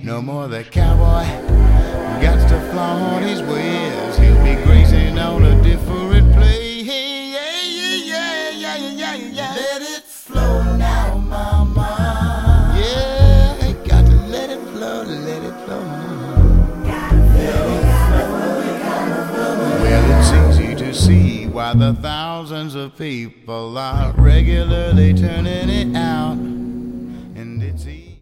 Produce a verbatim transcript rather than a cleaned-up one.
No more the cowboy got to flaunt his wares. He'll be grazing on a different place. Yeah, yeah, yeah, yeah, yeah, yeah. Let it flow now, mama. Yeah, got to let it flow, let it flow. Well, it's easy to see why the thousands of people are regularly turning it out, and it's easy.